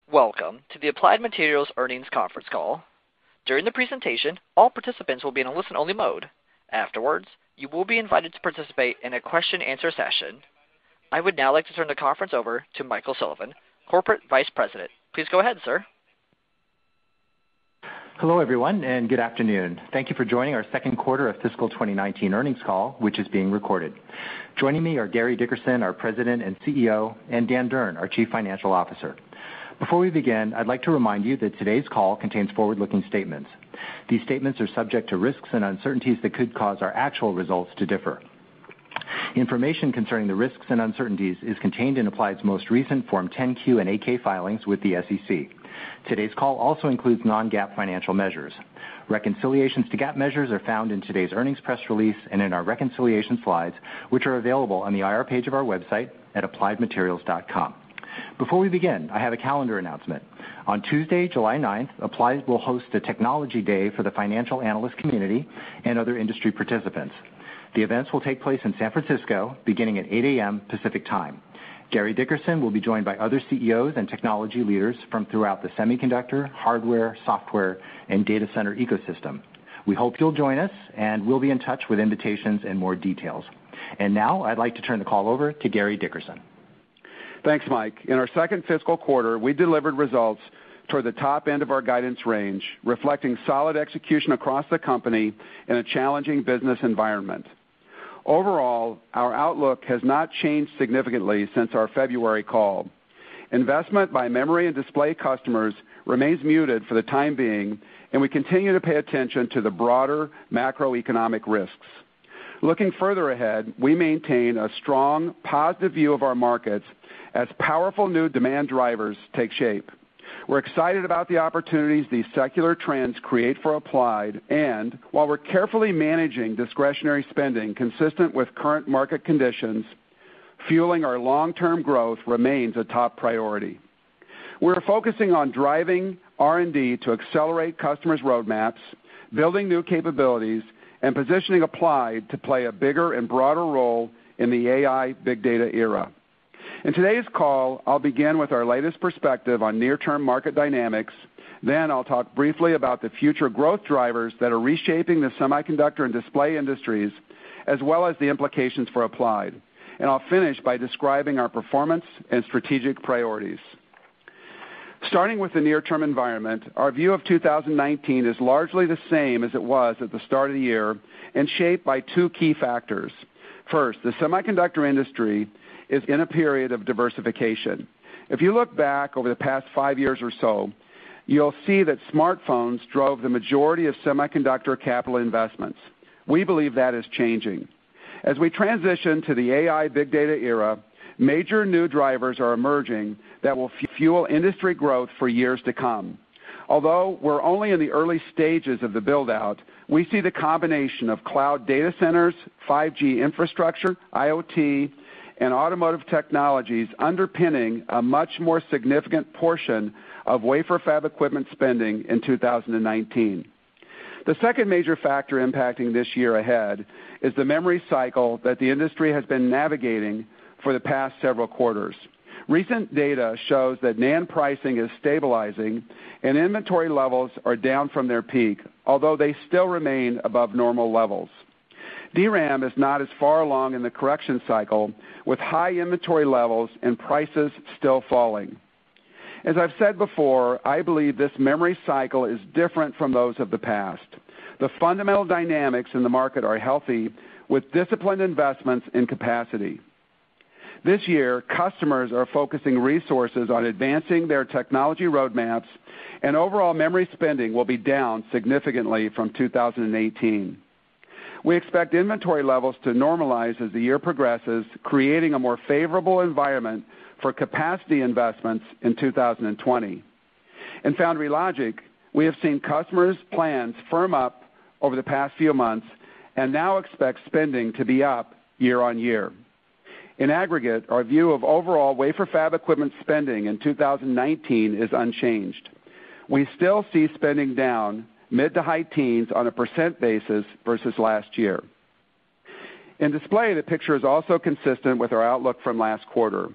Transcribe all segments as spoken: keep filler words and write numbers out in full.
Welcome to the Applied Materials Earnings Conference Call. During the presentation, all participants will be in a listen-only mode. Afterwards, you will be invited to participate in a question-answer session. I would now like to turn the conference over to Michael Sullivan, Corporate Vice President. Please go ahead, sir. Hello, everyone, and good afternoon. Thank you for joining our second quarter of fiscal twenty nineteen earnings call, which is being recorded. Joining me are Gary Dickerson, our President and C E O, and Dan Durn, our Chief Financial Officer. Before we begin, I'd like to remind you that today's call contains forward-looking statements. These statements are subject to risks and uncertainties that could cause our actual results to differ. Information concerning the risks and uncertainties is contained in Applied's most recent Form ten Q and eight K filings with the S E C. Today's call also includes non-GAAP financial measures. Reconciliations to GAAP measures are found in today's earnings press release and in our reconciliation slides, which are available on the I R page of our website at applied materials dot com. Before we begin, I have a calendar announcement. On Tuesday, July ninth, Applied will host a Technology Day for the financial analyst community and other industry participants. The events will take place in San Francisco beginning at eight a.m. Pacific Time. Gary Dickerson will be joined by other C E Os and technology leaders from throughout the semiconductor, hardware, software, and data center ecosystem. We hope you'll join us, and we'll be in touch with invitations and more details. And now I'd like to turn the call over to Gary Dickerson. Thanks, Mike. In our second fiscal quarter, we delivered results toward the top end of our guidance range, reflecting solid execution across the company in a challenging business environment. Overall, our outlook has not changed significantly since our February call. Investment by memory and display customers remains muted for the time being, and we continue to pay attention to the broader macroeconomic risks. Looking further ahead, we maintain a strong, positive view of our markets as powerful new demand drivers take shape. We're excited about the opportunities these secular trends create for Applied, and while we're carefully managing discretionary spending consistent with current market conditions, fueling our long-term growth remains a top priority. We're focusing on driving R and D to accelerate customers' roadmaps, building new capabilities, and positioning Applied to play a bigger and broader role in the A I big data era. In today's call, I'll begin with our latest perspective on near-term market dynamics. Then I'll talk briefly about the future growth drivers that are reshaping the semiconductor and display industries, as well as the implications for Applied. And I'll finish by describing our performance and strategic priorities. Starting with the near-term environment, our view of two thousand nineteen is largely the same as it was at the start of the year and shaped by two key factors. First, the semiconductor industry is in a period of diversification. If you look back over the past five years or so, you'll see that smartphones drove the majority of semiconductor capital investments. We believe that is changing. As we transition to the A I big data era, major new drivers are emerging that will fuel industry growth for years to come. Although we're only in the early stages of the build-out, we see the combination of cloud data centers, five G infrastructure, IoT, and automotive technologies underpinning a much more significant portion of wafer fab equipment spending in two thousand nineteen. The second major factor impacting this year ahead is the memory cycle that the industry has been navigating for the past several quarters. Recent data shows that NAND pricing is stabilizing and inventory levels are down from their peak, although they still remain above normal levels. D RAM is not as far along in the correction cycle, with high inventory levels and prices still falling. As I've said before, I believe this memory cycle is different from those of the past. The fundamental dynamics in the market are healthy, with disciplined investments in capacity. This year, customers are focusing resources on advancing their technology roadmaps, and overall memory spending will be down significantly from two thousand eighteen. We expect inventory levels to normalize as the year progresses, creating a more favorable environment for capacity investments in two thousand twenty. In Foundry Logic, we have seen customers' plans firm up over the past few months and now expect spending to be up year on year. In aggregate, our view of overall wafer fab equipment spending in two thousand nineteen is unchanged. We still see spending down mid to high teens on a percent basis versus last year. In display, the picture is also consistent with our outlook from last quarter.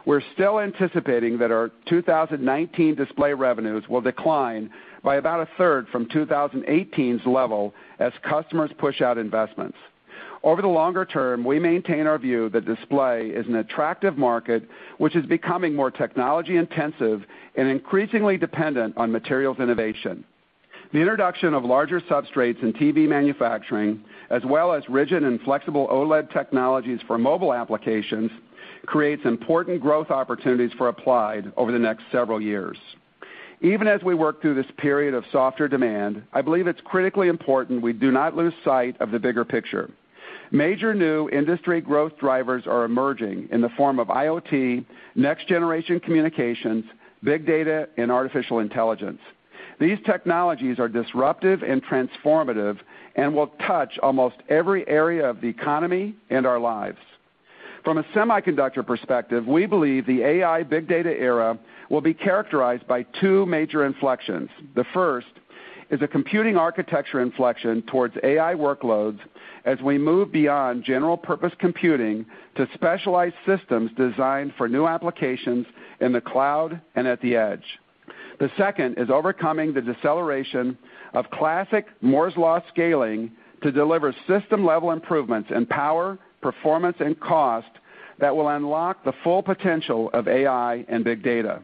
we're still anticipating that our two thousand nineteen display revenues will decline by about a third from two thousand eighteen's level as customers push out investments. Over the longer term, we maintain our view that display is an attractive market which is becoming more technology intensive and increasingly dependent on materials innovation. The introduction of larger substrates in T V manufacturing, as well as rigid and flexible OLED technologies for mobile applications, creates important growth opportunities for Applied over the next several years. Even as we work through this period of softer demand, I believe it's critically important we do not lose sight of the bigger picture. Major new industry growth drivers are emerging in the form of IoT, next-generation communications, big data, and artificial intelligence. These technologies are disruptive and transformative and will touch almost every area of the economy and our lives. From a semiconductor perspective, we believe the A I big data era will be characterized by two major inflections. The first is a computing architecture inflection towards A I workloads as we move beyond general-purpose computing to specialized systems designed for new applications in the cloud and at the edge. The second is overcoming the deceleration of classic Moore's Law scaling to deliver system-level improvements in power, performance, and cost that will unlock the full potential of A I and big data.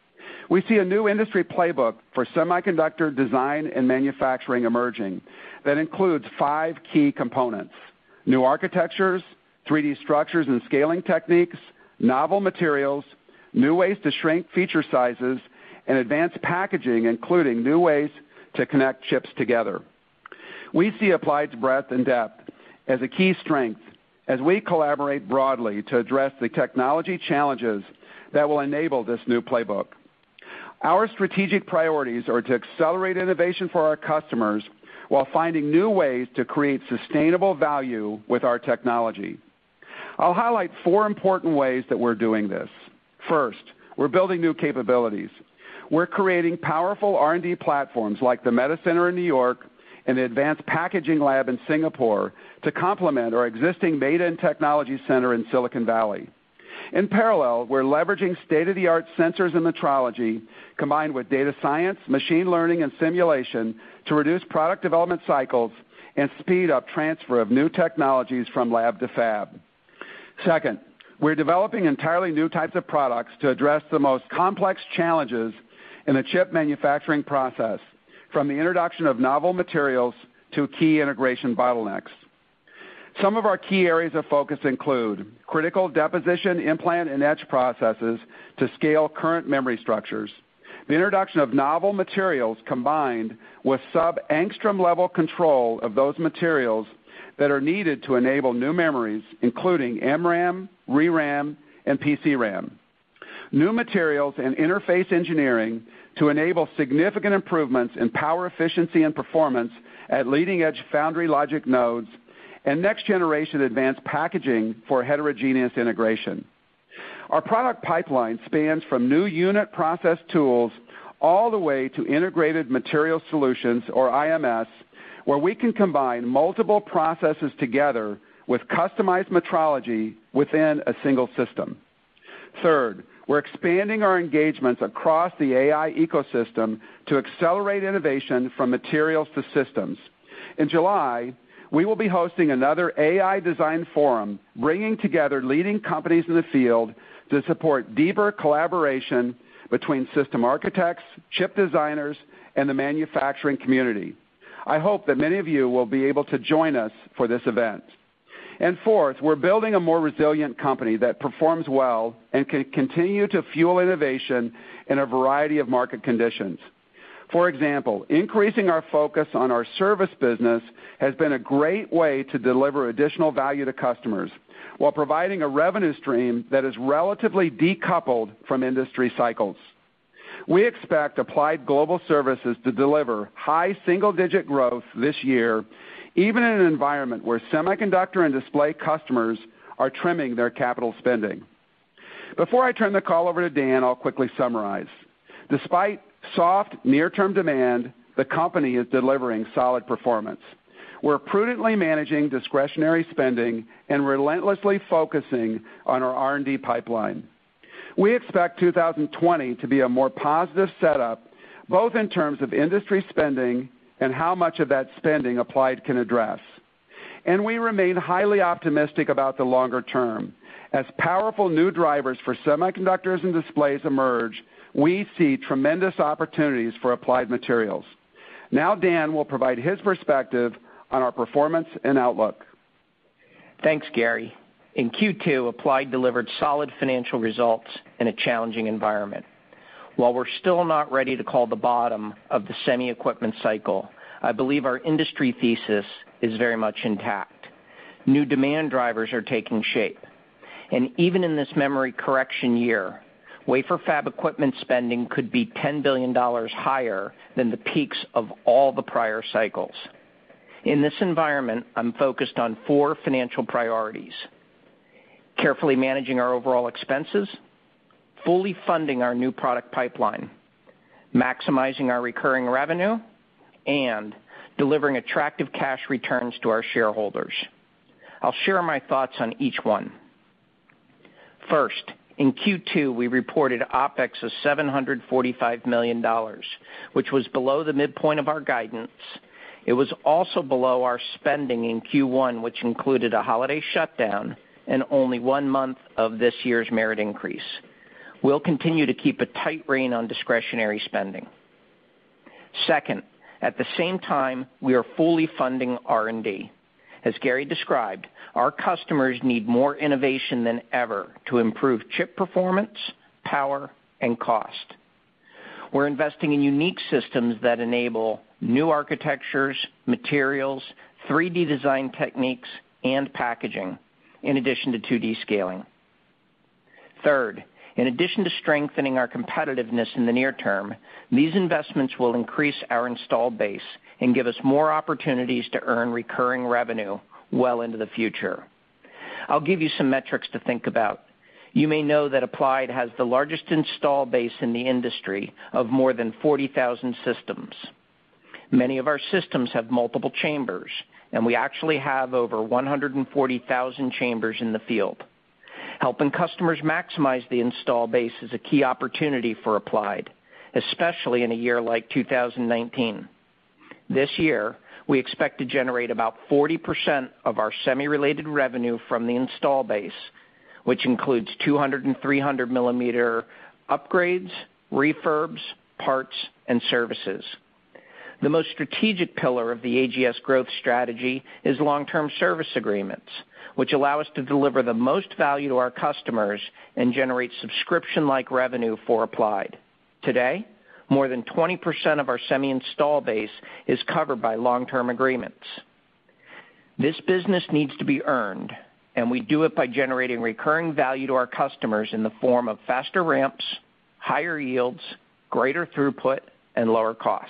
We see a new industry playbook for semiconductor design and manufacturing emerging that includes five key components: new architectures, three D structures and scaling techniques, novel materials, new ways to shrink feature sizes, and advanced packaging, including new ways to connect chips together. We see Applied's breadth and depth as a key strength as we collaborate broadly to address the technology challenges that will enable this new playbook. Our strategic priorities are to accelerate innovation for our customers while finding new ways to create sustainable value with our technology. I'll highlight four important ways that we're doing this. First, we're building new capabilities. We're creating powerful R and D platforms like the Meta Center in New York and the Advanced Packaging Lab in Singapore to complement our existing Meta and Technology Center in Silicon Valley. In parallel, we're leveraging state-of-the-art sensors and metrology combined with data science, machine learning, and simulation to reduce product development cycles and speed up transfer of new technologies from lab to fab. Second, we're developing entirely new types of products to address the most complex challenges in the chip manufacturing process, from the introduction of novel materials to key integration bottlenecks. Some of our key areas of focus include critical deposition, implant, and etch processes to scale current memory structures, the introduction of novel materials combined with sub-angstrom level control of those materials that are needed to enable new memories, including M RAM, ReRAM, and P C RAM, new materials and interface engineering to enable significant improvements in power efficiency and performance at leading-edge foundry logic nodes, and next-generation advanced packaging for heterogeneous integration. Our product pipeline spans from new unit process tools all the way to integrated material solutions, or I M S, where we can combine multiple processes together with customized metrology within a single system. Third, we're expanding our engagements across the A I ecosystem to accelerate innovation from materials to systems. In July, we will be hosting another A I design forum, bringing together leading companies in the field to support deeper collaboration between system architects, chip designers, and the manufacturing community. I hope that many of you will be able to join us for this event. And fourth, we're building a more resilient company that performs well and can continue to fuel innovation in a variety of market conditions. For example, increasing our focus on our service business has been a great way to deliver additional value to customers while providing a revenue stream that is relatively decoupled from industry cycles. We expect Applied Global Services to deliver high single-digit growth this year, even in an environment where semiconductor and display customers are trimming their capital spending. Before I turn the call over to Dan, I'll quickly summarize. Despite soft near-term demand, the company is delivering solid performance. We're prudently managing discretionary spending and relentlessly focusing on our R and D pipeline. We expect two thousand twenty to be a more positive setup, both in terms of industry spending and how much of that spending Applied can address. And we remain highly optimistic about the longer term. As powerful new drivers for semiconductors and displays emerge, we see tremendous opportunities for Applied Materials. Now Dan will provide his perspective on our performance and outlook. Thanks, Gary. In Q two, Applied delivered solid financial results in a challenging environment. While we're still not ready to call the bottom of the semi equipment cycle, I believe our industry thesis is very much intact. New demand drivers are taking shape. And even in this memory correction year, wafer fab equipment spending could be ten billion dollars higher than the peaks of all the prior cycles. In this environment, I'm focused on four financial priorities: carefully managing our overall expenses, fully funding our new product pipeline, maximizing our recurring revenue, and delivering attractive cash returns to our shareholders. I'll share my thoughts on each one. First, in Q two, we reported OpEx of seven hundred forty-five million dollars, which was below the midpoint of our guidance. It was also below our spending in Q one, which included a holiday shutdown and only one month of this year's merit increase. We'll continue to keep a tight rein on discretionary spending. Second, at the same time, we are fully funding R and D. As Gary described, our customers need more innovation than ever to improve chip performance, power, and cost. We're investing in unique systems that enable new architectures, materials, three D design techniques, and packaging, in addition to two D scaling. Third, in addition to strengthening our competitiveness in the near term, these investments will increase our installed base and give us more opportunities to earn recurring revenue well into the future. I'll give you some metrics to think about. You may know that Applied has the largest install base in the industry of more than forty thousand systems. Many of our systems have multiple chambers, and we actually have over one hundred forty thousand chambers in the field. Helping customers maximize the install base is a key opportunity for Applied, especially in a year like two thousand nineteen. This year, we expect to generate about forty percent of our semi-related revenue from the install base, which includes two hundred and three hundred millimeter upgrades, refurbs, parts, and services. The most strategic pillar of the A G S growth strategy is long-term service agreements, which allow us to deliver the most value to our customers and generate subscription-like revenue for Applied. Today, more than twenty percent of our semi-install base is covered by long-term agreements. This business needs to be earned, and we do it by generating recurring value to our customers in the form of faster ramps, higher yields, greater throughput, and lower costs.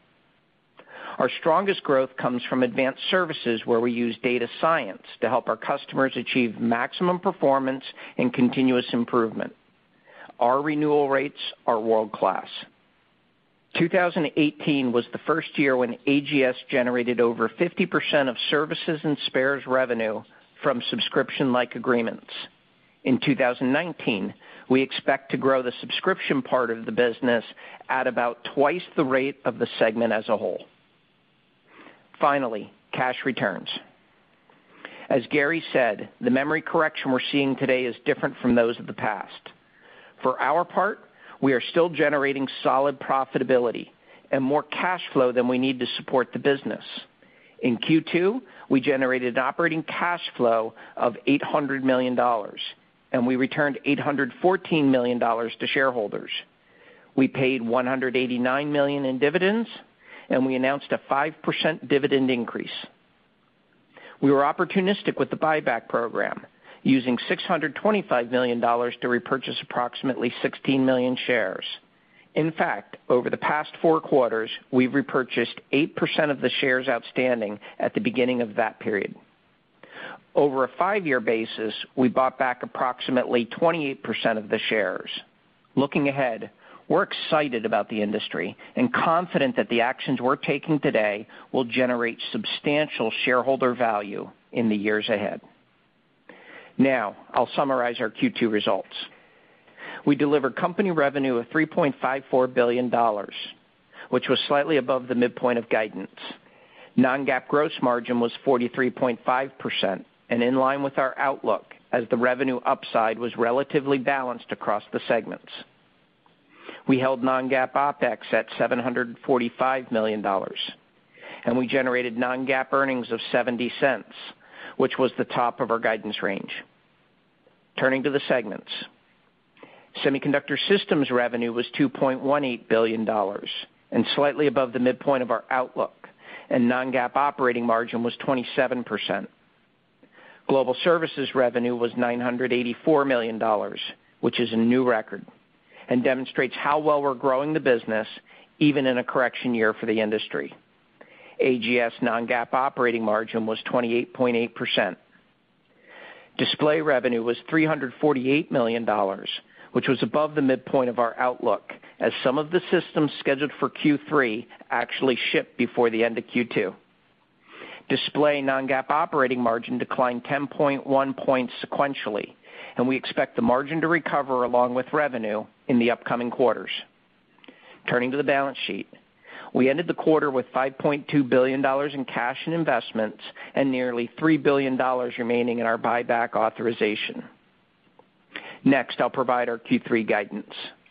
Our strongest growth comes from advanced services where we use data science to help our customers achieve maximum performance and continuous improvement. Our renewal rates are world-class. two thousand eighteen was the first year when A G S generated over fifty percent of services and spares revenue from subscription-like agreements. In two thousand nineteen, we expect to grow the subscription part of the business at about twice the rate of the segment as a whole. Finally, cash returns. As Gary said, the memory correction we're seeing today is different from those of the past. For our part, we are still generating solid profitability and more cash flow than we need to support the business. In Q two, we generated an operating cash flow of eight hundred million dollars, and we returned eight hundred fourteen million dollars to shareholders. We paid one hundred eighty-nine million dollars in dividends, and we announced a five percent dividend increase. We were opportunistic with the buyback program, using six hundred twenty-five million dollars to repurchase approximately sixteen million shares. In fact, over the past four quarters, we've repurchased eight percent of the shares outstanding at the beginning of that period. Over a five-year basis, we bought back approximately twenty-eight percent of the shares. Looking ahead, we're excited about the industry and confident that the actions we're taking today will generate substantial shareholder value in the years ahead. Now, I'll summarize our Q two results. We delivered company revenue of three point five four billion dollars, which was slightly above the midpoint of guidance. Non-GAAP gross margin was forty-three point five percent and in line with our outlook as the revenue upside was relatively balanced across the segments. We held non-GAAP OpEx at seven hundred forty-five million dollars, and we generated non-GAAP earnings of seventy cents, which was the top of our guidance range. Turning to the segments. Semiconductor Systems revenue was two point one eight billion dollars and slightly above the midpoint of our outlook, and non-GAAP operating margin was twenty-seven percent. Global Services revenue was nine hundred eighty-four million dollars, which is a new record, and demonstrates how well we're growing the business even in a correction year for the industry. A G S non-GAAP operating margin was twenty-eight point eight percent. Display revenue was three hundred forty-eight million dollars, which was above the midpoint of our outlook, as some of the systems scheduled for Q three actually shipped before the end of Q two. Display non-GAAP operating margin declined ten point one points sequentially, and we expect the margin to recover along with revenue in the upcoming quarters. Turning to the balance sheet. We ended the quarter with five point two billion dollars in cash and investments and nearly three billion dollars remaining in our buyback authorization. Next, I'll provide our Q three guidance.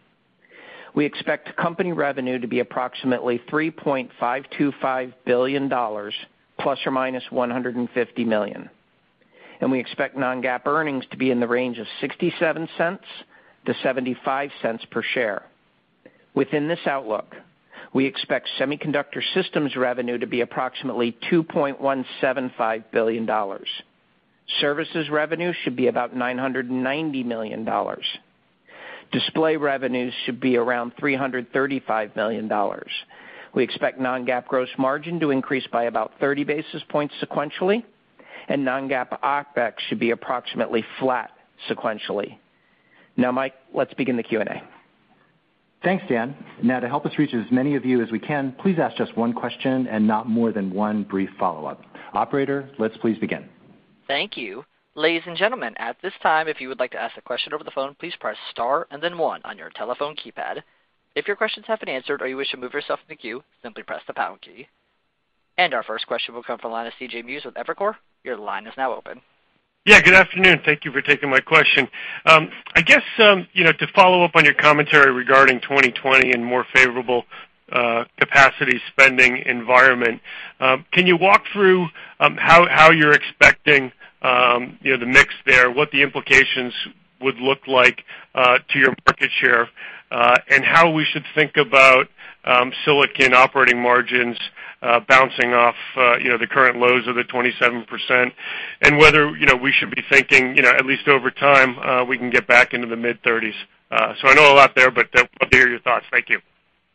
We expect company revenue to be approximately three point five two five billion dollars, plus or minus one hundred fifty million dollars. And we expect non-GAAP earnings to be in the range of sixty-seven cents to seventy-five cents per share. Within this outlook, we expect Semiconductor Systems revenue to be approximately two point one seven five billion dollars. Services revenue should be about nine hundred ninety million dollars. Display revenues should be around three hundred thirty-five million dollars. We expect non-GAAP gross margin to increase by about thirty basis points sequentially, and non-GAAP OpEx should be approximately flat sequentially. Now, Mike, let's begin the Q and A. Thanks, Dan. Now, to help us reach as many of you as we can, please ask just one question and not more than one brief follow-up. Operator, let's please begin. Thank you. Ladies and gentlemen, at this time, if you would like to ask a question over the phone, please press star and then one on your telephone keypad. If your questions have been answered or you wish to move yourself in the queue, simply press the pound key. And our first question will come from the line of C J Muse with Evercore. Your line is now open. Yeah, good afternoon. Thank you for taking my question. Um, I guess, um, you know, to follow up on your commentary regarding twenty twenty and more favorable uh, capacity spending environment, um, can you walk through um, how, how you're expecting um, you know, the mix there, what the implications would look like uh, to your market share, uh, and how we should think about um, silicon operating margins Uh, bouncing off, uh, you know, the current lows of the twenty-seven percent, and whether, you know, we should be thinking, you know, at least over time, uh, we can get back into the mid thirties. Uh, so I know a lot there, but uh, love to hear your thoughts. Thank you.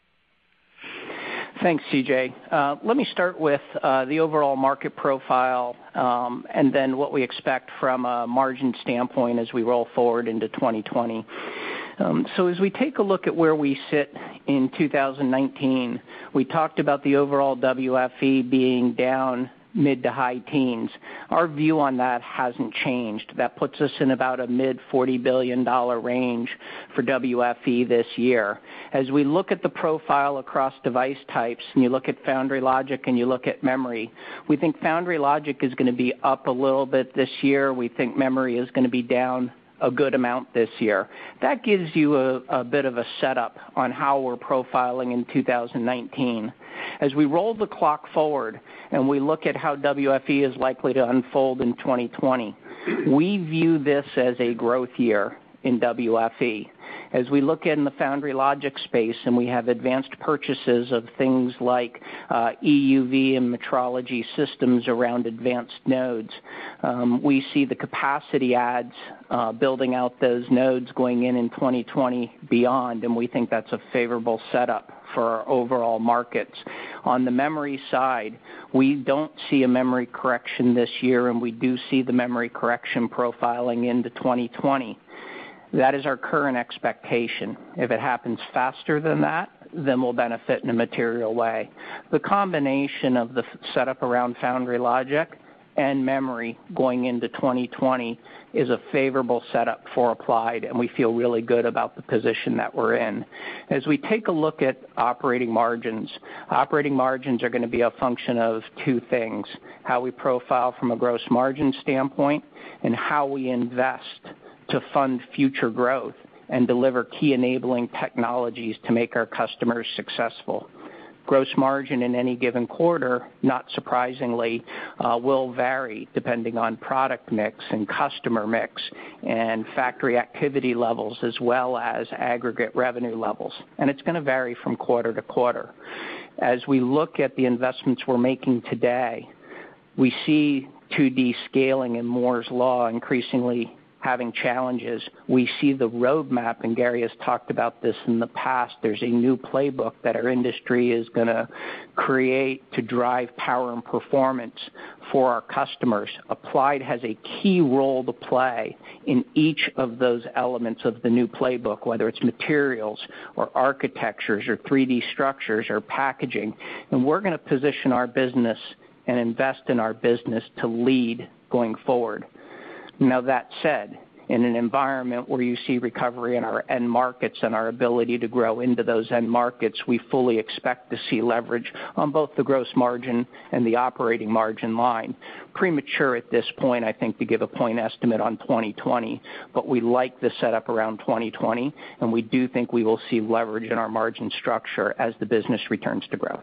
Thanks, C J. Uh, let me start with uh, the overall market profile um, and then what we expect from a margin standpoint as we roll forward into twenty twenty. Um, so as we take a look at where we sit in two thousand nineteen, we talked about the overall W F E being down mid to high teens. Our view on that hasn't changed. That puts us in about a mid forty billion dollars range for W F E this year. As we look at the profile across device types, and you look at foundry logic and you look at memory, we think foundry logic is going to be up a little bit this year. We think memory is going to be down a good amount this year. That gives you a, a bit of a setup on how we're profiling in two thousand nineteen. As we roll the clock forward and we look at how W F E is likely to unfold in twenty twenty, we view this as a growth year in W F E. As we look in the foundry logic space and we have advanced purchases of things like uh, E U V and metrology systems around advanced nodes, um, we see the capacity adds uh, building out those nodes going in in twenty twenty beyond, and we think that's a favorable setup for our overall markets. On the memory side, we don't see a memory correction this year, and we do see the memory correction profiling into twenty twenty. That is our current expectation. If it happens faster than that, then we'll benefit in a material way. The combination of the setup around foundry logic and memory going into twenty twenty is a favorable setup for Applied, and we feel really good about the position that we're in. As we take a look at operating margins, operating margins are going to be a function of two things: how we profile from a gross margin standpoint and how we invest to fund future growth and deliver key enabling technologies to make our customers successful. Gross margin in any given quarter, not surprisingly, uh, will vary depending on product mix and customer mix and factory activity levels as well as aggregate revenue levels. And it's going to vary from quarter to quarter. As we look at the investments we're making today, we see two D scaling and Moore's Law increasingly having challenges. We see the roadmap, and Gary has talked about this in the past. There's a new playbook that our industry is going to create to drive power and performance for our customers. Applied has a key role to play in each of those elements of the new playbook, whether it's materials or architectures or three D structures or packaging. And we're going to position our business and invest in our business to lead going forward. Now, that said, in an environment where you see recovery in our end markets and our ability to grow into those end markets, we fully expect to see leverage on both the gross margin and the operating margin line. Premature at this point, I think, to give a point estimate on twenty twenty, but we like the setup around twenty twenty, and we do think we will see leverage in our margin structure as the business returns to growth.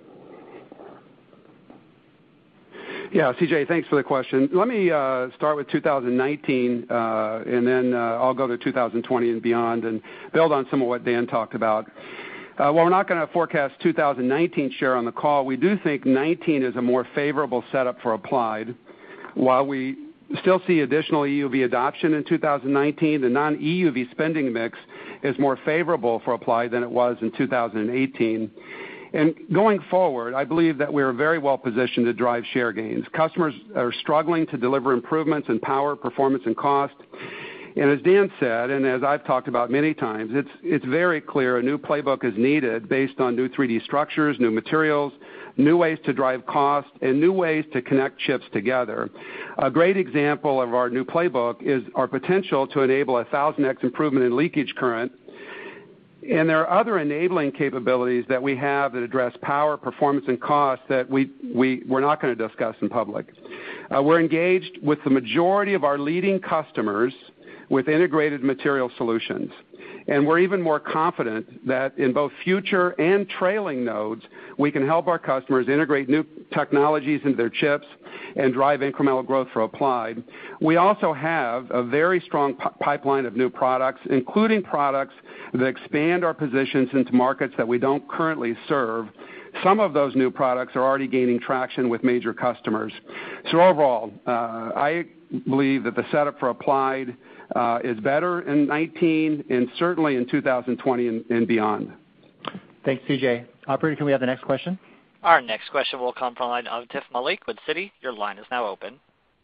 Yeah, C J, thanks for the question. Let me uh, start with two thousand nineteen, uh, and then uh, I'll go to two thousand twenty and beyond and build on some of what Dan talked about. Uh, while we're not going to forecast two thousand nineteen share on the call, we do think nineteen is a more favorable setup for Applied. While we still see additional E U V adoption in two thousand nineteen, the non-E U V spending mix is more favorable for Applied than it was in two thousand eighteen. And going forward, I believe that we're very well positioned to drive share gains. Customers are struggling to deliver improvements in power, performance, and cost. And as Dan said, and as I've talked about many times, it's, it's very clear a new playbook is needed based on new three D structures, new materials, new ways to drive cost, and new ways to connect chips together. A great example of our new playbook is our potential to enable a one thousand x improvement in leakage current. And there are other enabling capabilities that we have that address power, performance, and cost that we, we, we're not going to discuss in public. Uh, we're engaged with the majority of our leading customers with integrated material solutions. And we're even more confident that in both future and trailing nodes, we can help our customers integrate new technologies into their chips and drive incremental growth for Applied. We also have a very strong p- pipeline of new products, including products that expand our positions into markets that we don't currently serve. Some of those new products are already gaining traction with major customers. So overall, uh, I believe that the setup for Applied uh, is better in nineteen and certainly in two thousand twenty and, and beyond. Thanks, C J. Operator, can we have the next question? Our next question will come from the line of Atif Malik with Citi. Your line is now open.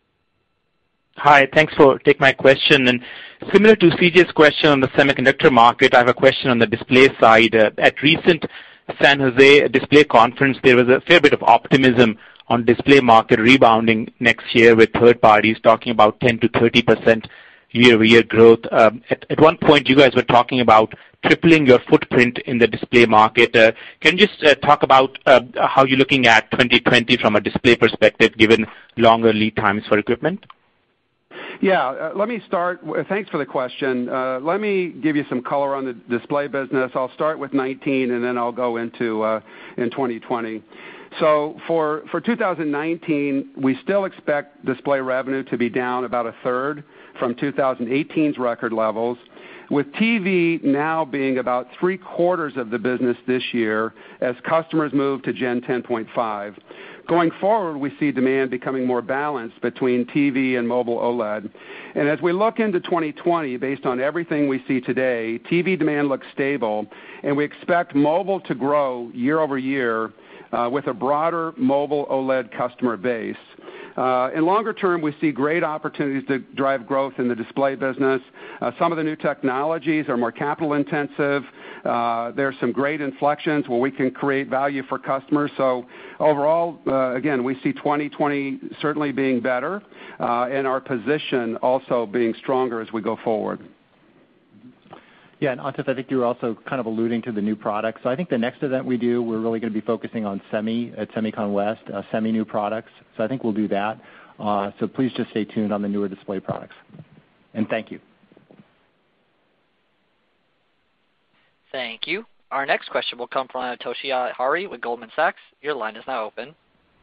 Hi, thanks for taking my question. And similar to C J's question on the semiconductor market, I have a question on the display side. Uh, at recent San Jose display conference, there was a fair bit of optimism on display market rebounding next year, with third parties talking about ten to thirty percent year-over-year growth. Um, at, at one point, you guys were talking about tripling your footprint in the display market. Uh, can you just uh, talk about uh, how you're looking at twenty twenty from a display perspective, given longer lead times for equipment? Yeah, uh, let me start. Thanks for the question. Uh, let me give you some color on the display business. I'll start with nineteen, and then I'll go into uh, in twenty twenty. So for, for two thousand nineteen, we still expect display revenue to be down about a third from two thousand eighteen's record levels, with T V now being about three quarters of the business this year as customers move to Gen ten point five. Going forward, we see demand becoming more balanced between T V and mobile OLED. And as we look into twenty twenty, based on everything we see today, T V demand looks stable, and we expect mobile to grow year over year uh, with a broader mobile OLED customer base. Uh, in longer term, we see great opportunities to drive growth in the display business. Uh, some of the new technologies are more capital intensive. Uh, there's some great inflections where we can create value for customers. So overall, uh, again, we see twenty twenty certainly being better, uh, and our position also being stronger as we go forward. Yeah, and Atif, I think you were also kind of alluding to the new products. So I think the next event we do, we're really going to be focusing on semi at SEMICON West, uh, semi new products. So I think we'll do that. Uh, so please just stay tuned on the newer display products. And thank you. Thank you. Our next question will come from Toshiya Hari with Goldman Sachs. Your line is now open.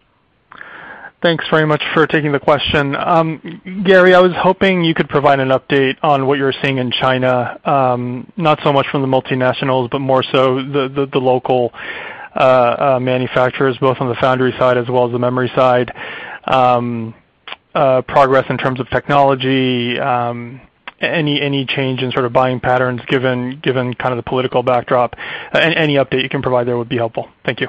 Thanks very much for taking the question. Um, Gary, I was hoping you could provide an update on what you're seeing in China, um, not so much from the multinationals, but more so the, the, the local uh, uh, manufacturers, both on the foundry side as well as the memory side, um, uh, progress in terms of technology, um, any any change in sort of buying patterns given given kind of the political backdrop. Uh, any, any update you can provide there would be helpful. Thank you.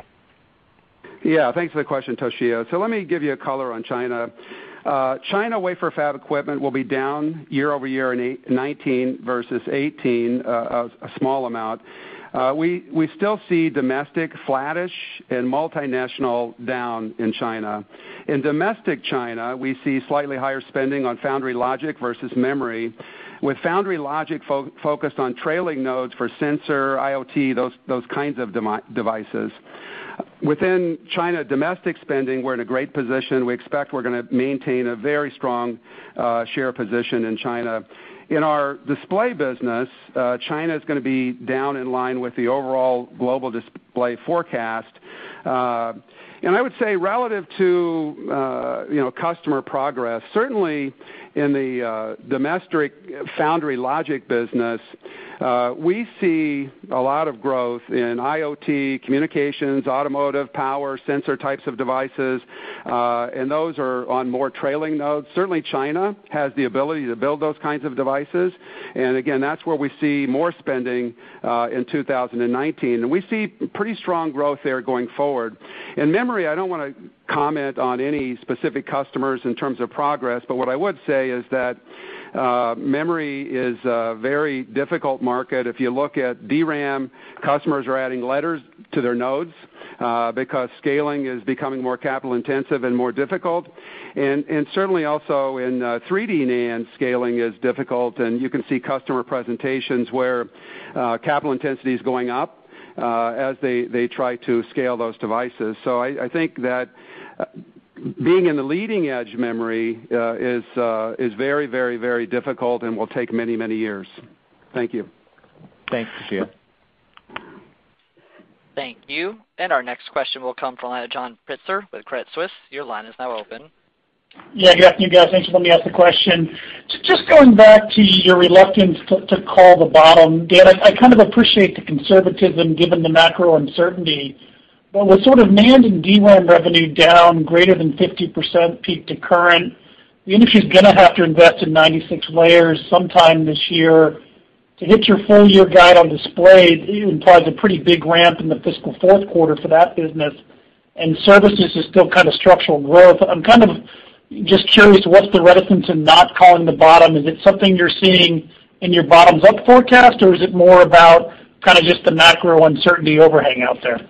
Yeah, thanks for the question, Toshiya. So let me give you a color on China. Uh, China wafer fab equipment will be down year over year in nineteen versus eighteen, uh, a, a small amount. Uh, we, we still see domestic flattish and multinational down in China. In domestic China, we see slightly higher spending on foundry logic versus memory, with foundry logic fo- focused on trailing nodes for sensor, IoT, those, those kinds of de- devices. Within China domestic spending, we're in a great position. We expect we're going to maintain a very strong uh, share position in China. In our display business, uh, China is going to be down in line with the overall global display forecast. Uh, and I would say relative to uh, you know customer progress, certainly in the uh, domestic foundry logic business, uh, we see a lot of growth in IoT, communications, automotive, power, sensor types of devices, uh, and those are on more trailing nodes. Certainly China has the ability to build those kinds of devices, and again, that's where we see more spending uh, in two thousand nineteen, and we see pretty strong growth there going forward. In memory, I don't want to comment on any specific customers in terms of progress, but what I would say is that uh, memory is a very difficult market. If you look at D RAM, customers are adding letters to their nodes uh, because scaling is becoming more capital intensive and more difficult. And, and certainly also in uh, three D NAND, scaling is difficult, and you can see customer presentations where uh, capital intensity is going up Uh, as they, they try to scale those devices. So I, I think that uh, being in the leading edge memory uh, is, uh, is very, very, very difficult and will take many, many years. Thank you. Thanks, Toshiya. Thank you. And our next question will come from John Pitzer with Credit Suisse. Your line is now open. Yeah, good afternoon, guys. Thanks for letting me ask the question. Just going back to your reluctance to, to call the bottom, Dan, I, I kind of appreciate the conservatism given the macro uncertainty, but with sort of NAND and D RAM revenue down greater than fifty percent peak to current, the industry's going to have to invest in ninety-six layers sometime this year. To hit your full year guide on display, it implies a pretty big ramp in the fiscal fourth quarter for that business, and services is still kind of structural growth. I'm kind of just curious, what's the reticence in not calling the bottom? Is it something you're seeing in your bottoms-up forecast, or is it more about kind of just the macro uncertainty overhang out there?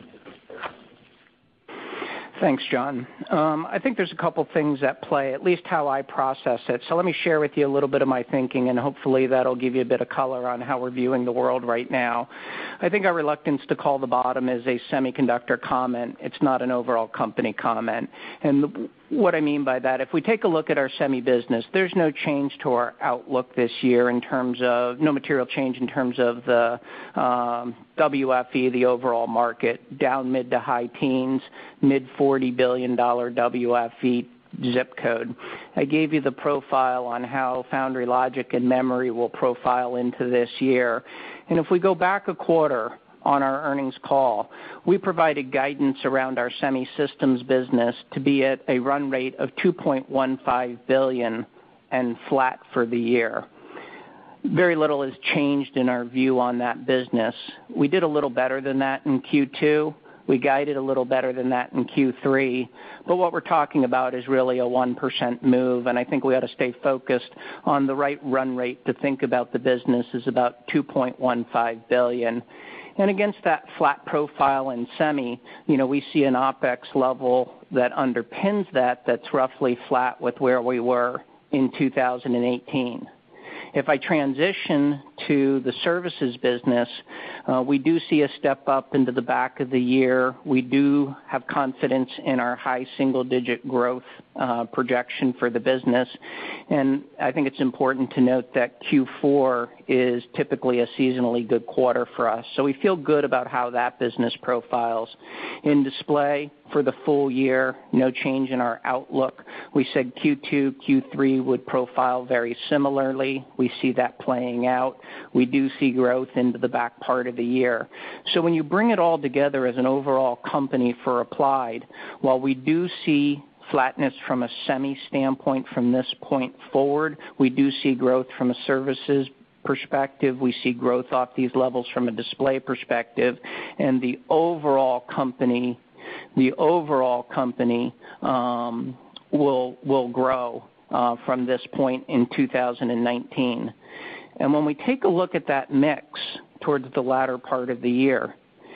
Thanks, John. Um, I think there's a couple things at play, at least how I process it. So let me share with you a little bit of my thinking, and hopefully that'll give you a bit of color on how we're viewing the world right now. I think our reluctance to call the bottom is a semiconductor comment. It's not an overall company comment. And what I mean by that, if we take a look at our semi business, there's no change to our outlook this year in terms of, no material change in terms of the um, W F E, the overall market, down mid to high teens, mid forty billion dollars W F E zip code. I gave you the profile on how foundry logic and memory will profile into this year. And if we go back a quarter, on our earnings call, we provided guidance around our semi-systems business to be at a run rate of two point one five billion dollars and flat for the year. Very little has changed in our view on that business. We did a little better than that in Q two. We guided a little better than that in Q three, but what we're talking about is really a one percent move, and I think we ought to stay focused on the right run rate to think about the business is about two point one five billion dollars. And against that flat profile in semi, you know, we see an OpEx level that underpins that that's roughly flat with where we were in two thousand eighteen. If I transition to the services business, uh, we do see a step up into the back of the year. We do have confidence in our high single-digit growth uh, projection for the business. And I think it's important to note that Q four is typically a seasonally good quarter for us. So we feel good about how that business profiles. In display, for the full year, no change in our outlook. We said Q two, Q three would profile very similarly. We see that playing out. We do see growth into the back part of the year. So when you bring it all together as an overall company for Applied, while we do see flatness from a semi standpoint from this point forward, we do see growth from a services perspective. We see growth off these levels from a display perspective, and the overall company The overall company um, will will grow uh, from this point in two thousand nineteen. And when we take a look at that mix towards the latter part of the year,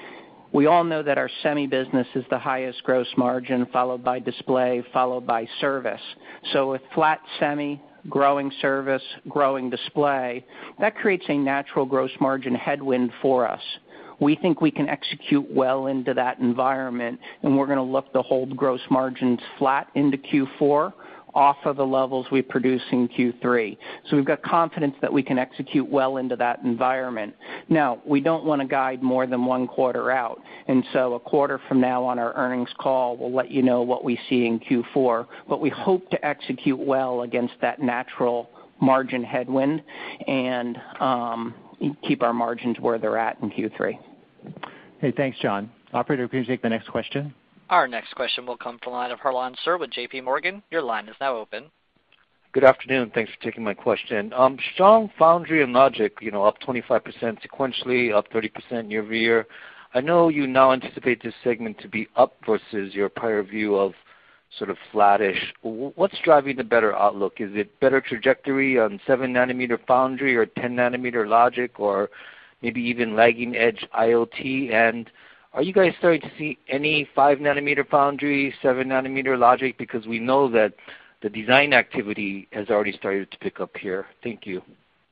we all know that our semi business is the highest gross margin, followed by display, followed by service. So with flat semi, growing service, growing display, that creates a natural gross margin headwind for us. We think we can execute well into that environment, and we're going to look to hold gross margins flat into Q four off of the levels we produce in Q three. So we've got confidence that we can execute well into that environment. Now, we don't want to guide more than one quarter out, and so a quarter from now on our earnings call, we'll let you know what we see in Q four, but we hope to execute well against that natural margin headwind and um, keep our margins where they're at in Q three. Hey, thanks, John. Operator, please take the next question. Our next question will come from the line of Harlan Sur with J P Morgan. Your line is now open. Good afternoon. Thanks for taking my question. Um, strong foundry and logic, you know, up twenty-five percent sequentially, up thirty percent year over year. I know you now anticipate this segment to be up versus your prior view of sort of flattish. What's driving the better outlook? Is it better trajectory on seven nanometer foundry or ten nanometer logic, or maybe even lagging edge I O T? And are you guys starting to see any five nanometer foundry, seven nanometer logic? Because we know that the design activity has already started to pick up here. Thank you.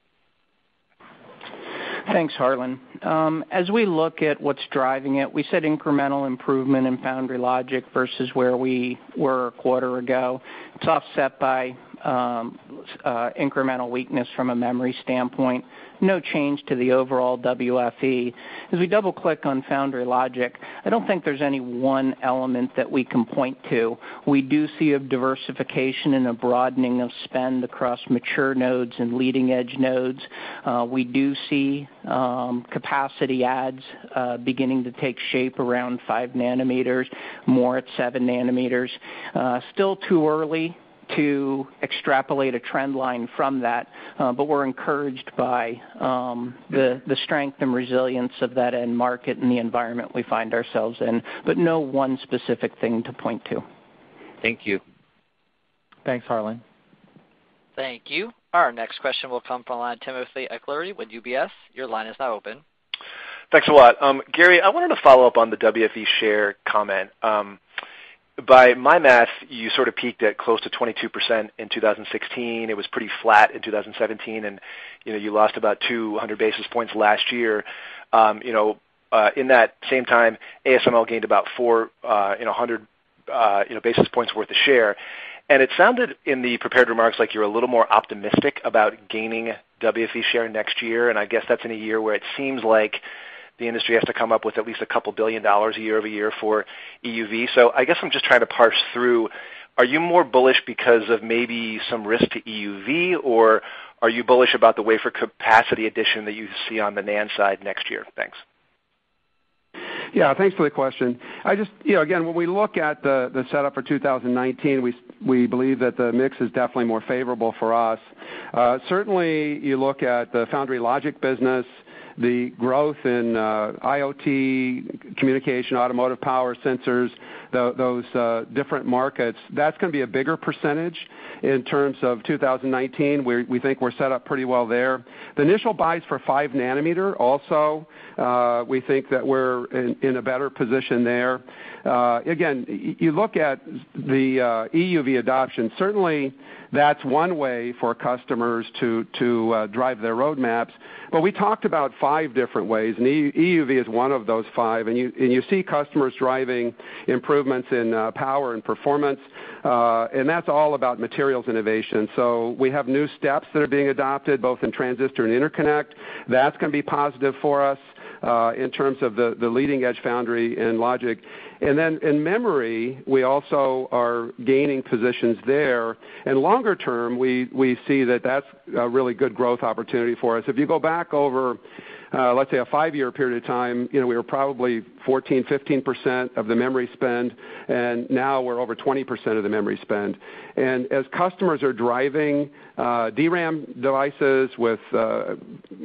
Thanks, Harlan. Um, as we look at what's driving it, we said incremental improvement in foundry logic versus where we were a quarter ago. It's offset by um, uh, incremental weakness from a memory standpoint. No change to the overall W F E. As we double click on foundry logic, I don't think there's any one element that we can point to. We do see a diversification and a broadening of spend across mature nodes and leading edge nodes. Uh, we do see um, capacity adds uh, beginning to take shape around five nanometers, more at seven nanometers. Uh, still too early to extrapolate a trend line from that, uh, but we're encouraged by um, the, the strength and resilience of that end market and the environment we find ourselves in, but no one specific thing to point to. Thank you. Thanks, Harlan. Thank you. Our next question will come from the line of Timothy Arcuri with U B S. Your line is now open. Thanks a lot. Um, Gary, I wanted to follow up on the W F E share comment. Um, By my math, you sort of peaked at close to twenty-two percent in two thousand sixteen. It was pretty flat in two thousand seventeen, and you know you lost about two hundred basis points last year. Um, you know, uh, in that same time, A S M L gained about four, uh, you know, hundred, uh, you know, basis points worth of share. And it sounded in the prepared remarks like you're a little more optimistic about gaining W F E share next year, and I guess that's in a year where it seems like the industry has to come up with at least a couple billion dollars a year over year for E U V. So I guess I'm just trying to parse through, are you more bullish because of maybe some risk to E U V, or are you bullish about the wafer capacity addition that you see on the NAND side next year? Thanks. Yeah, thanks for the question. I just, you know, again, when we look at the, the setup for two thousand nineteen, we we believe that the mix is definitely more favorable for us. Uh, certainly, you look at the foundry logic business. the growth in uh, IoT, communication, automotive power, sensors, the, those uh, different markets, that's going to be a bigger percentage in terms of two thousand nineteen. We, we think we're set up pretty well there. The initial buys for five nanometer also, uh, we think that we're in, in a better position there. Uh, again, you look at the uh, E U V adoption, certainly that's one way for customers to, to uh, drive their roadmaps. But we talked about five different ways, and E U V is one of those five. And you, and you see customers driving improvements in uh, power and performance, uh, and that's all about materials innovation. So we have new steps that are being adopted, both in transistor and interconnect. That's going to be positive for us. Uh, in terms of the, the leading edge foundry and logic. And then in memory, we also are gaining positions there. And longer term, we, we see that that's a really good growth opportunity for us. If you go back over, uh, let's say, a five-year period of time, you know, we were probably fourteen, fifteen percent of the memory spend, and now we're over twenty percent of the memory spend. And as customers are driving uh, D RAM devices with uh,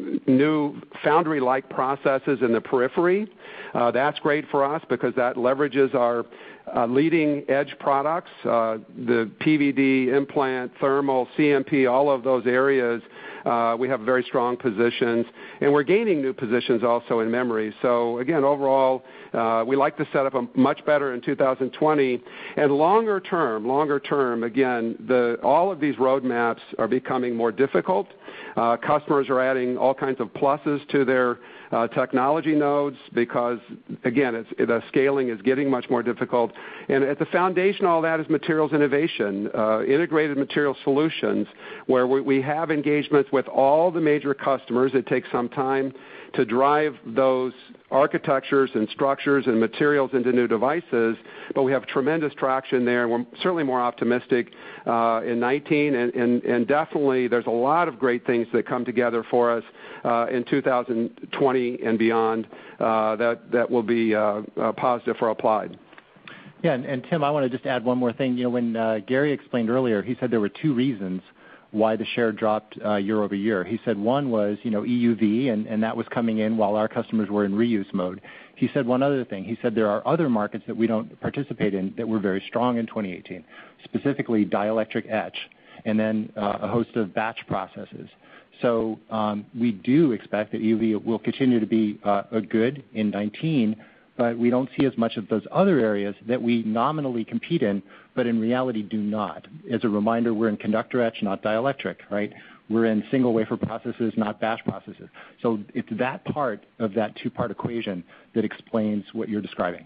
new foundry-like processes in the periphery, uh, that's great for us because that leverages our uh, leading edge products, uh, the P V D, implant, thermal, C M P, all of those areas. Uh, we have very strong positions, and we're gaining new positions also in memory. So again, overall, uh, we like the setup much better in two thousand twenty. And longer term, longer term, again, the, all of these roadmaps are becoming more difficult. Uh, customers are adding all kinds of pluses to their uh, technology nodes because, again, it's, the scaling is getting much more difficult. And at the foundation of all that is materials innovation, uh, integrated material solutions, where we, we have engagements with all the major customers. It takes some time to drive those architectures and structures and materials into new devices, but we have tremendous traction there, and we're certainly more optimistic uh, in nineteen, and, and, and definitely there's a lot of great things that come together for us uh, in two thousand twenty and beyond uh, that, that will be uh, uh, positive for Applied. Yeah, and, and Tim, I want to just add one more thing. You know, when uh, Gary explained earlier, he said there were two reasons why the share dropped uh, year over year. He said one was, you know, E U V, and, and that was coming in while our customers were in reuse mode. He said one other thing. He said there are other markets that we don't participate in that were very strong in twenty eighteen, specifically dielectric etch, and then uh, a host of batch processes. So um, we do expect that E U V will continue to be uh, a good in nineteen, but we don't see as much of those other areas that we nominally compete in, but in reality do not. As a reminder, we're in conductor etch, not dielectric, right? We're in single wafer processes, not batch processes. So it's that part of that two-part equation that explains what you're describing.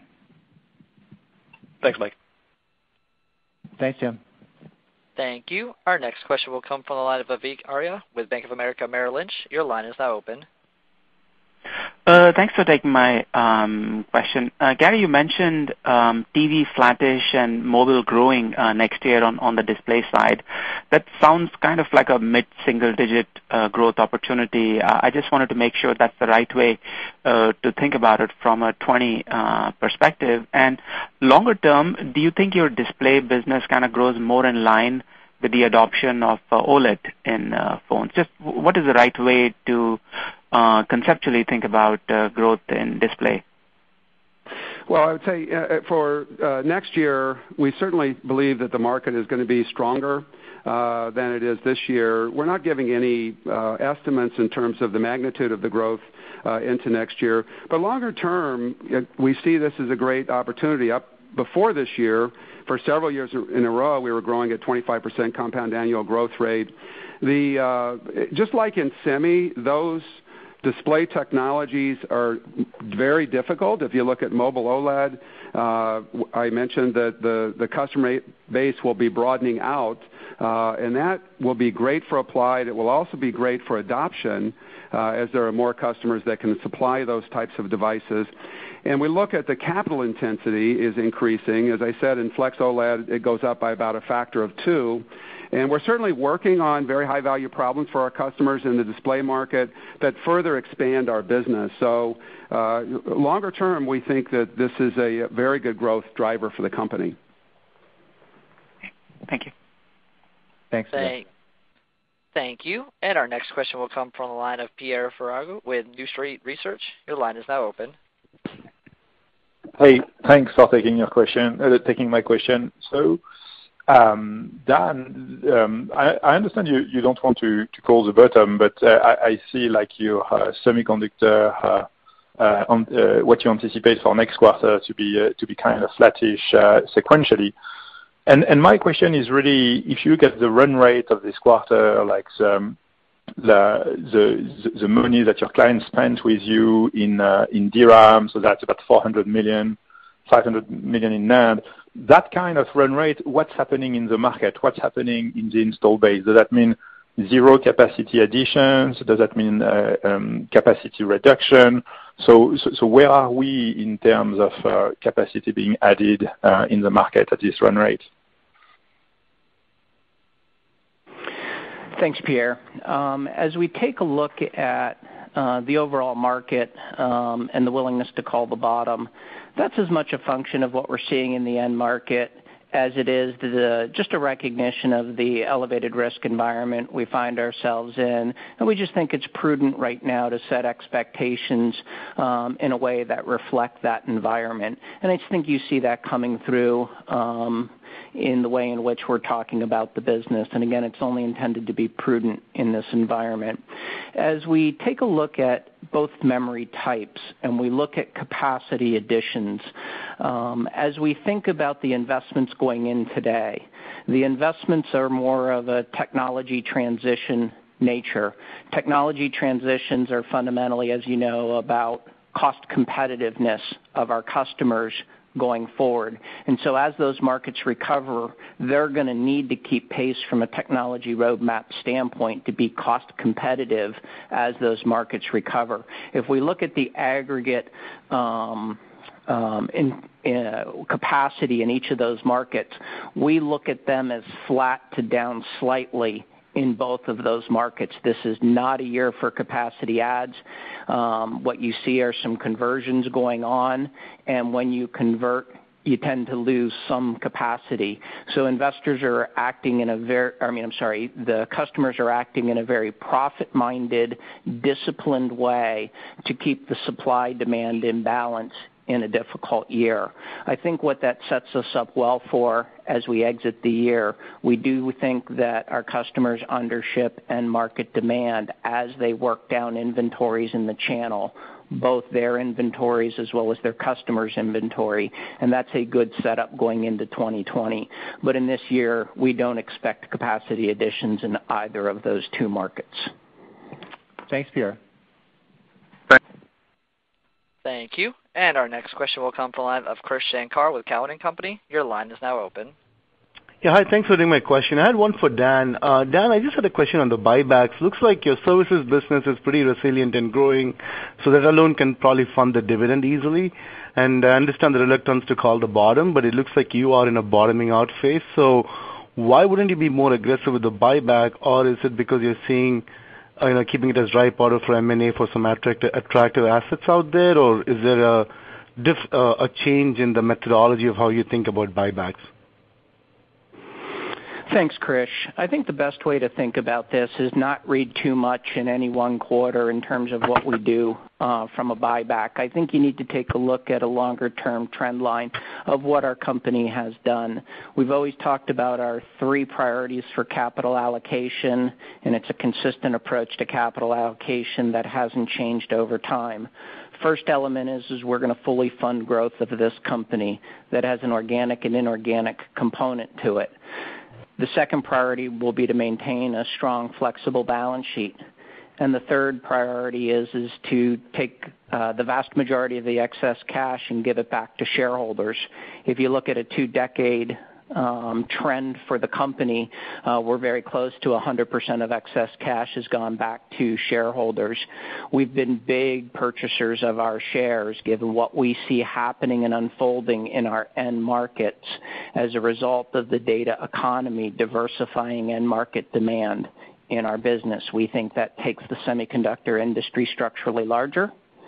Thanks, Mike. Thanks, Tim. Thank you. Our next question will come from the line of Vivek Arya with Bank of America Merrill Lynch. Your line is now open. Uh, thanks for taking my um, question. Uh, Gary, you mentioned um, T V flattish and mobile growing uh, next year on, on the display side. That sounds kind of like a mid-single digit uh, growth opportunity. Uh, I just wanted to make sure that's the right way uh, to think about it from a twenty uh, perspective. And longer term, do you think your display business kind of grows more in line with the adoption of uh, OLED in uh, phones? Just what is the right way to uh, conceptually think about uh, growth in display? Well, I would say uh, for uh, next year, we certainly believe that the market is going to be stronger uh, than it is this year. We're not giving any uh, estimates in terms of the magnitude of the growth uh, into next year. But longer term, it, we see this as a great opportunity. Up before this year, for several years in a row, we were growing at twenty-five percent compound annual growth rate. The uh, just like in semi, those display technologies are very difficult. If you look at mobile OLED, uh, I mentioned that the, the customer base will be broadening out, uh, and that will be great for Applied. It will also be great for adoption, uh, as there are more customers that can supply those types of devices. And we look at the capital intensity is increasing. As I said, in Flex OLED, it goes up by about a factor of two. And we're certainly working on very high-value problems for our customers in the display market that further expand our business. So uh, longer term, we think that this is a very good growth driver for the company. Thank you. Thanks. Thank, Thank you. And our next question will come from the line of Pierre Ferragu with New Street Research. Your line is now open. Hey, thanks for taking your question, uh, taking my question. So, um, Dan, um, I, I understand you, you don't want to, to call the bottom, but uh, I, I see like your uh, semiconductor, uh, uh, on, uh, what you anticipate for next quarter to be uh, to be kind of flattish uh, sequentially. And and my question is really, if you look at the run rate of this quarter, like um, the the the money that your clients spent with you in uh, in D RAM, so that's about four hundred million, five hundred million in NAND. That kind of run rate, what's happening in the market? What's happening in the install base? Does that mean zero capacity additions? Does that mean uh, um, capacity reduction? So, so, so where are we in terms of uh, capacity being added uh, in the market at this run rate? Thanks, Pierre. Um, as we take a look at uh, the overall market um, and the willingness to call the bottom, that's as much a function of what we're seeing in the end market as it is the, just a recognition of the elevated risk environment we find ourselves in. And we just think it's prudent right now to set expectations um, in a way that reflect that environment. And I just think you see that coming through um, in the way in which we're talking about the business. And again, it's only intended to be prudent in this environment. As we take a look at both memory types and we look at capacity additions, um, as we think about the investments going in today, the investments are more of a technology transition nature. Technology transitions are fundamentally, as you know, about cost competitiveness of our customers going forward. And so as those markets recover, they're going to need to keep pace from a technology roadmap standpoint to be cost competitive as those markets recover. If we look at the aggregate um, um, in, in capacity in each of those markets, we look at them as flat to down slightly in both of those markets. This is not a year for capacity adds. Um, what you see are some conversions going on, and when you convert, you tend to lose some capacity. So investors are acting in a very, I mean, I'm sorry, the customers are acting in a very profit-minded, disciplined way to keep the supply-demand in balance in a difficult year. I think what that sets us up well for as we exit the year, we do think that our customers undership end market demand as they work down inventories in the channel, both their inventories as well as their customers' inventory, and that's a good setup going into twenty twenty. But in this year, we don't expect capacity additions in either of those two markets. Thanks, Pierre. Thank you. And our next question will come from the line of Krish Sankar with Cowen and Company. Your line is now open. Yeah, hi. Thanks for taking my question. I had one for Dan. Uh, Dan, I just had a question on the buybacks. Looks like your services business is pretty resilient and growing, so that alone can probably fund the dividend easily. And I understand the reluctance to call the bottom, but it looks like you are in a bottoming out phase. So why wouldn't you be more aggressive with the buyback, or is it because you're seeing you know, keeping it as dry powder for M and A for some attractive, attractive assets out there, or is there a, diff, uh, a change in the methodology of how you think about buybacks? Thanks, Krish. I think the best way to think about this is not read too much in any one quarter in terms of what we do uh, from a buyback. I think you need to take a look at a longer-term trend line of what our company has done. We've always talked about our three priorities for capital allocation, and it's a consistent approach to capital allocation that hasn't changed over time. First element is, is we're going to fully fund growth of this company that has an organic and inorganic component to it. The second priority will be to maintain a strong, flexible balance sheet. And the third priority is, is to take uh, the vast majority of the excess cash and give it back to shareholders. If you look at a two-decade um, trend for the company, uh, we're very close to one hundred percent of excess cash has gone back to shareholders. We've been big purchasers of our shares given what we see happening and unfolding in our end markets as a result of the data economy diversifying end market demand in our business. We think that takes the semiconductor industry structurally larger.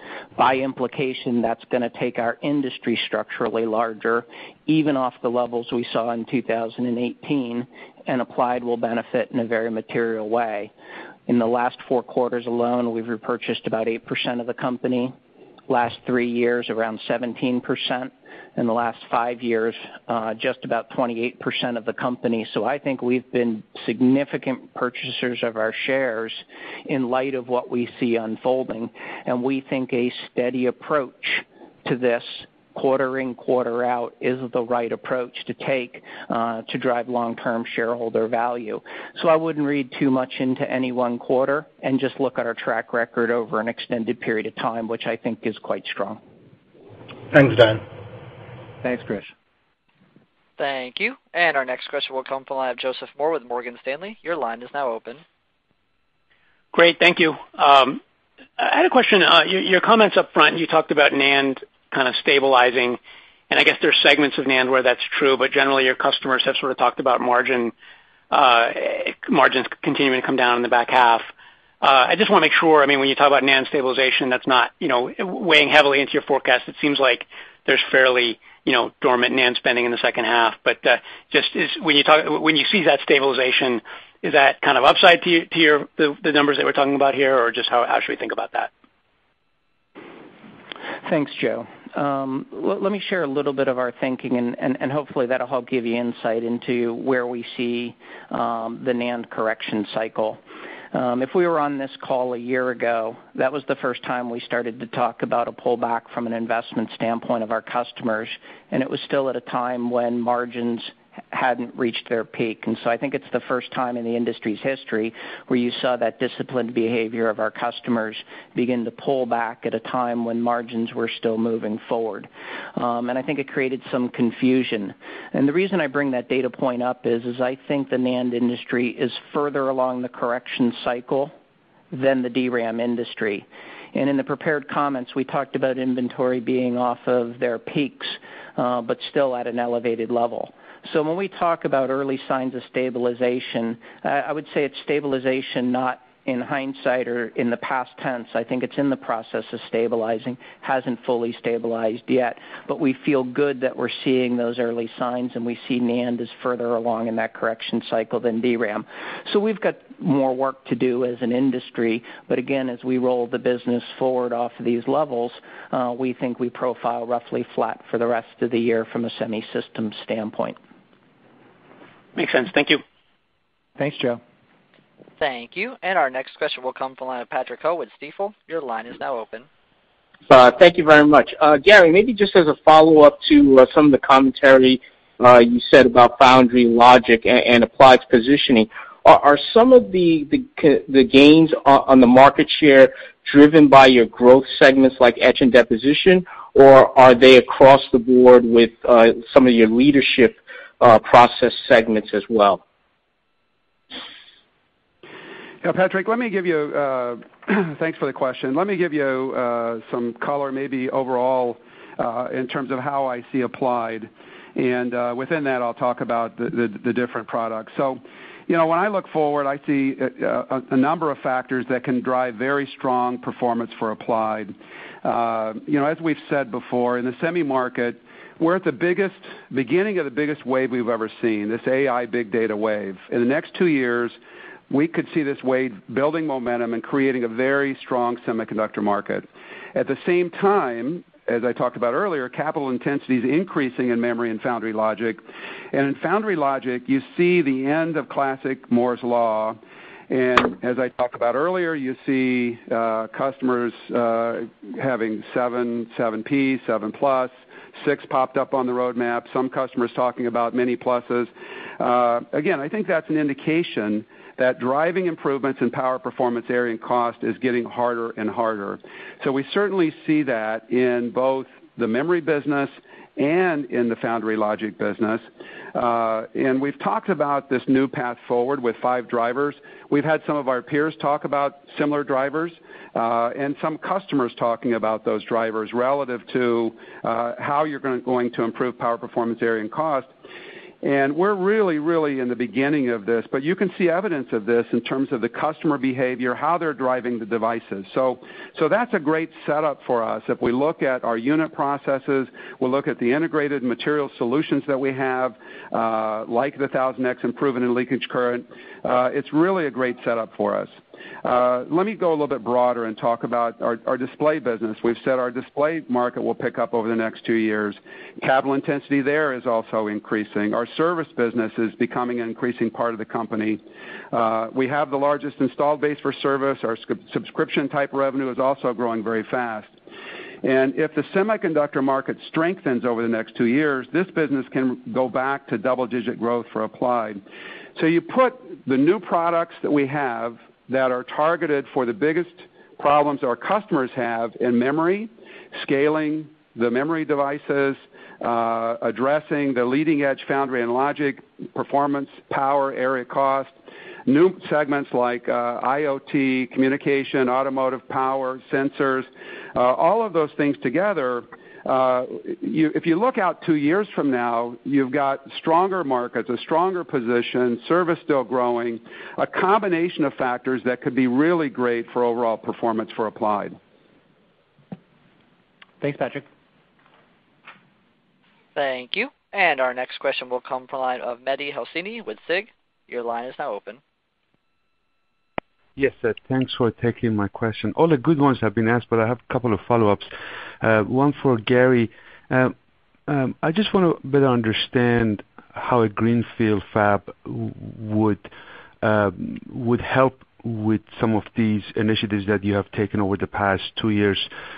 By implication, that's going to take our industry structurally larger, even off the levels we saw in two thousand eighteen, and Applied will benefit in a very material way. In the last four quarters alone, we've repurchased about eight percent of the company. Last three years, around seventeen percent. In the last five years, uh, just about twenty-eight percent of the company. So I think we've been significant purchasers of our shares in light of what we see unfolding. And we think a steady approach to this, quarter in, quarter out, is the right approach to take uh, to drive long-term shareholder value. So I wouldn't read too much into any one quarter and just look at our track record over an extended period of time, which I think is quite strong. Thanks, Dan. Thanks, Krish. Thank you. And our next question will come from the line of Joseph Moore with Morgan Stanley. Your line is now open. Great, thank you. Um, I had a question. Uh, your, your comments up front, you talked about NAND kind of stabilizing, and I guess there's segments of NAND where that's true, but generally your customers have sort of talked about margin uh, margins continuing to come down in the back half. Uh, I just want to make sure, I mean, when you talk about NAND stabilization, that's not, you know, weighing heavily into your forecast. It seems like there's fairly, you know, dormant NAND spending in the second half, but uh, just is, when you talk, when you see that stabilization, is that kind of upside to, you, to your the, the numbers that we're talking about here, or just how, how should we think about that? Thanks, Joe. Um, l- let me share a little bit of our thinking, and, and, and hopefully that'll help give you insight into where we see um, the NAND correction cycle. Um, if we were on this call a year ago, that was the first time we started to talk about a pullback from an investment standpoint of our customers, and it was still at a time when margins hadn't reached their peak. And so I think it's the first time in the industry's history where you saw that disciplined behavior of our customers begin to pull back at a time when margins were still moving forward. Um, and I think it created some confusion. And the reason I bring that data point up is, is I think the NAND industry is further along the correction cycle than the D RAM industry. And in the prepared comments, we talked about inventory being off of their peaks, uh, but still at an elevated level. So when we talk about early signs of stabilization, uh, I would say it's stabilization not in hindsight or in the past tense. I think it's in the process of stabilizing, hasn't fully stabilized yet, but we feel good that we're seeing those early signs, and we see NAND is further along in that correction cycle than D RAM. So we've got more work to do as an industry, but again, as we roll the business forward off of these levels, uh, we think we profile roughly flat for the rest of the year from a semi-system standpoint. Makes sense. Thank you. Thanks, Joe. Thank you. And our next question will come from the line of Patrick Ho with Stifel. Your line is now open. Uh, thank you very much. Uh, Gary, maybe just as a follow-up to uh, some of the commentary uh, you said about foundry logic and, and Applied's positioning, are, are some of the, the, the gains on, on the market share driven by your growth segments like etch and deposition, or are they across the board with uh, some of your leadership Uh, process segments as well? Yeah, Patrick, let me give you, uh, thanks for the question. Let me give you uh, some color maybe overall uh, in terms of how I see Applied. And uh, within that, I'll talk about the, the, the different products. So, you know, when I look forward, I see a, a, a number of factors that can drive very strong performance for Applied. Uh, you know, as we've said before, in the semi market, we're at the biggest, beginning of the biggest wave we've ever seen, this A I big data wave. In the next two years, we could see this wave building momentum and creating a very strong semiconductor market. At the same time, as I talked about earlier, capital intensity is increasing in memory and foundry logic. And in foundry logic, you see the end of classic Moore's Law. And as I talked about earlier, you see uh, customers uh, having seven, seven P, seven plus, six popped up on the roadmap, some customers talking about many pluses. Uh, again, I think that's an indication that driving improvements in power, performance, area, and cost is getting harder and harder. So we certainly see that in both the memory business and in the foundry logic business. Uh, and we've talked about this new path forward with five drivers. We've had some of our peers talk about similar drivers, uh, and some customers talking about those drivers relative to uh, how you're going to, going to improve power, performance, area, and cost. And we're really, really in the beginning of this, but you can see evidence of this in terms of the customer behavior, how they're driving the devices. So, so that's a great setup for us. If we look at our unit processes, we'll look at the integrated material solutions that we have, uh, like the one thousand X improvement in leakage current. Uh, it's really a great setup for us. Uh, let me go a little bit broader and talk about our, our display business. We've said our display market will pick up over the next two years. Capital intensity there is also increasing. Our service business is becoming an increasing part of the company. Uh, we have the largest installed base for service. Our subscription-type revenue is also growing very fast. And if the semiconductor market strengthens over the next two years, this business can go back to double-digit growth for Applied. So you put the new products that we have that are targeted for the biggest problems our customers have in memory, scaling the memory devices, uh, addressing the leading-edge foundry and logic, performance, power, area cost, new segments like uh, IoT, communication, automotive power, sensors, uh, all of those things together. Uh, you, if you look out two years from now, you've got stronger markets, a stronger position, service still growing, a combination of factors that could be really great for overall performance for Applied. Thanks, Patrick. Thank you. And our next question will come from the line of Mehdi Hosseini with SIG. Your line is now open. Yes, sir. Thanks for taking my question. All the good ones have been asked, but I have a couple of follow-ups. Uh, one for Gary. Uh, um, I just want to better understand how a greenfield fab would uh, would help with some of these initiatives that you have taken over the past two years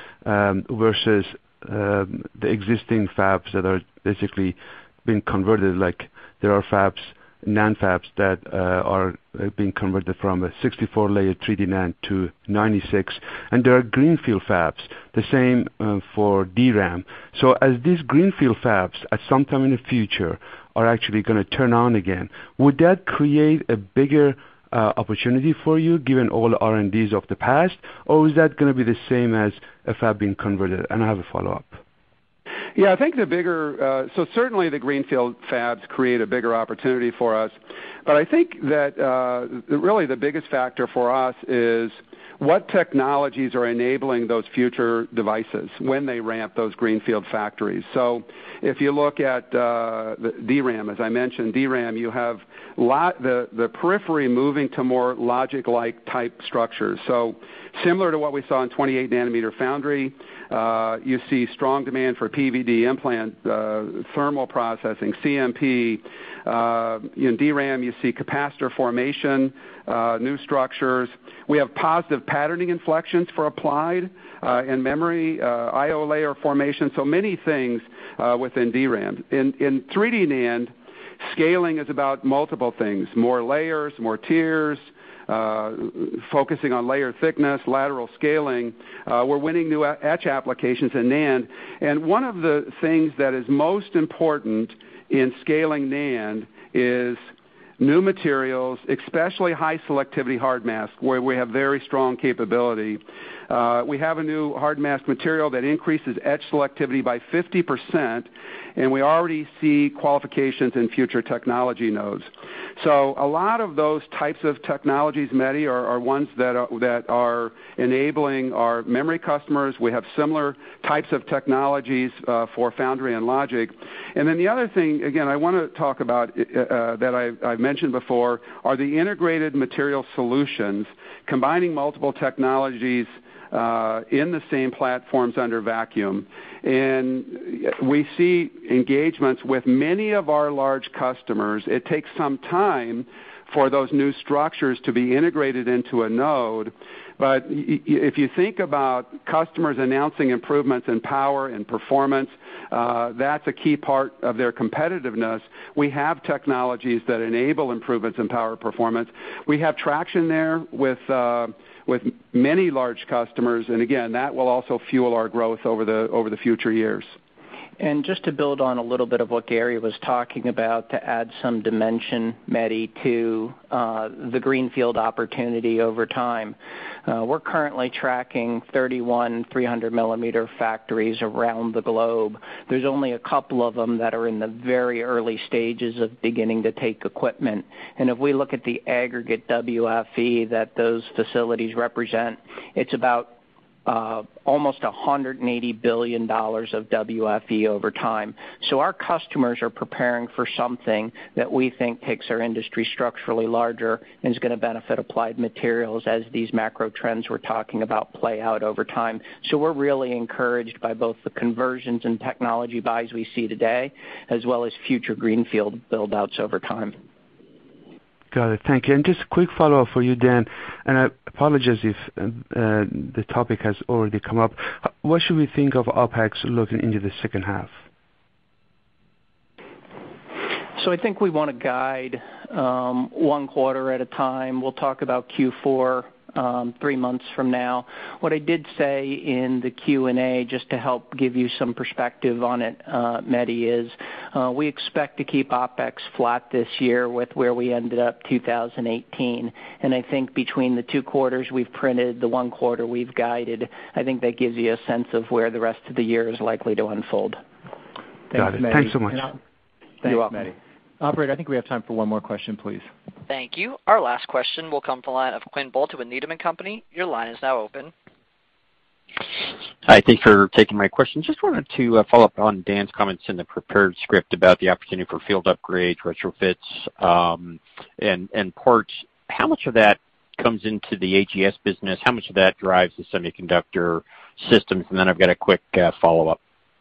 um, versus um, the existing fabs that are basically being converted. Like there are fabs, NAND fabs that uh, are being converted from a sixty-four layer three D NAND to ninety-six, and there are greenfield fabs, the same uh, for D RAM. So as these greenfield fabs at some time in the future are actually going to turn on again, would that create a bigger uh, opportunity for you given all the R and Ds of the past, or is that going to be the same as a fab being converted? And I have a follow-up. Yeah, I think the bigger, uh, so certainly the greenfield fabs create a bigger opportunity for us. But I think that uh, really the biggest factor for us is what technologies are enabling those future devices when they ramp those greenfield factories. So if you look at uh, the D RAM, as I mentioned, D RAM, you have lot, the, the periphery moving to more logic-like type structures. So similar to what we saw in twenty-eight nanometer foundry, uh, you see strong demand for P V D implant, uh, thermal processing, C M P. Uh, in D RAM, you see capacitor formation, uh, new structures. We have positive patterning inflections for Applied uh, in memory, uh, I O layer formation, so many things uh, within D RAM. In, in three D NAND, scaling is about multiple things, more layers, more tiers, uh, focusing on layer thickness, lateral scaling. Uh, we're winning new etch applications in NAND. And one of the things that is most important in scaling NAND is new materials, especially high selectivity hard mask, where we have very strong capability. Uh, we have a new hard mask material that increases etch selectivity by fifty percent, and we already see qualifications in future technology nodes. So a lot of those types of technologies, Mehdi, are, are ones that are, that are enabling our memory customers. We have similar types of technologies uh, for foundry and logic. And then the other thing, again, I want to talk about uh, that I, I've mentioned before are the integrated material solutions, combining multiple technologies Uh, in the same platforms under vacuum. And we see engagements with many of our large customers. It takes some time for those new structures to be integrated into a node. But if you think about customers announcing improvements in power and performance, uh, that's a key part of their competitiveness. We have technologies that enable improvements in power performance. We have traction there with uh, with many large customers, and again, that will also fuel our growth over the over the future years. And just to build on a little bit of what Gary was talking about, to add some dimension, Mehdi, to uh, the greenfield opportunity over time, uh, we're currently tracking thirty-one three hundred millimeter factories around the globe. There's only a couple of them that are in the very early stages of beginning to take equipment. And if we look at the aggregate W F E that those facilities represent, it's about Uh, almost one hundred eighty billion dollars of W F E over time. So our customers are preparing for something that we think takes our industry structurally larger and is going to benefit Applied Materials as these macro trends we're talking about play out over time. So we're really encouraged by both the conversions and technology buys we see today, as well as future greenfield build-outs over time. Got it. Thank you. And just a quick follow-up for you, Dan, and I apologize if uh, the topic has already come up. What should we think of OpEx looking into the second half? So I think we want to guide um, one quarter at a time. We'll talk about Q four Um, three months from now. What I did say in the Q and A, just to help give you some perspective on it, uh, Mehdi, is uh, we expect to keep OpEx flat this year with where we ended up two thousand eighteen. And I think between the two quarters we've printed, the one quarter we've guided, I think that gives you a sense of where the rest of the year is likely to unfold. Thanks, Got it. Mehdi. Thanks so much. Thanks, You're welcome. Mehdi. Operator, I think we have time for one more question, please. Thank you. Our last question will come from the line of Quinn Bolton with Needham and Company. Your line is now open. Hi, thanks for taking my question. Just wanted to uh, follow up on Dan's comments in the prepared script about the opportunity for field upgrades, retrofits, um, and, and parts. How much of that comes into the A G S business? How much of that drives the semiconductor systems? And then I've got a quick uh, follow-up.